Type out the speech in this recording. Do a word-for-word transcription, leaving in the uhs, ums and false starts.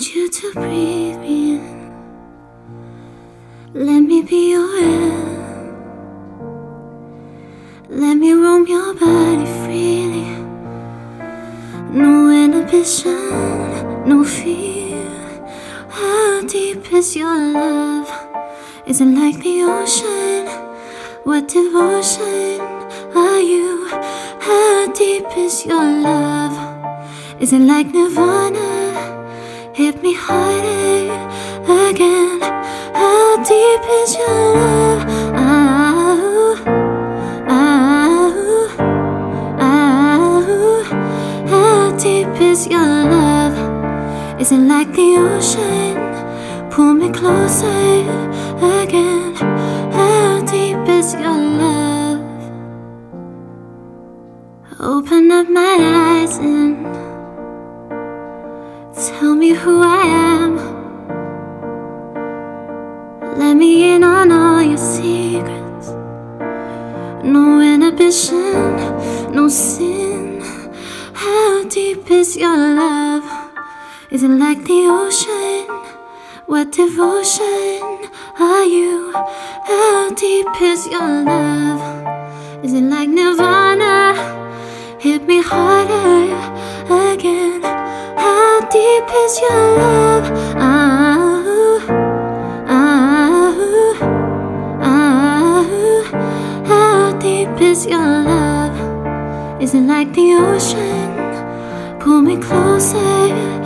you to breathe me in. Let me be your air. Let me roam your body freely. No inhibition, no fear. How deep is your love? Is it like the ocean? What devotion are you? How deep is your love? Is it like Nirvana? Hit me harder again. How deep is your love? Oh, oh, oh. How deep is your love? Is it like the ocean? Pull me closer again. How deep is your love? Open up my eyes and tell me who I am. Let me in on all your secrets. No inhibition, no sin. How deep is your love? Is it like the ocean? What devotion are you? How deep is your love? Is it like Nirvana? Hit me harder again. How deep is your love? Oh, oh, oh. How deep is your love? Is it like the ocean? Pull me closer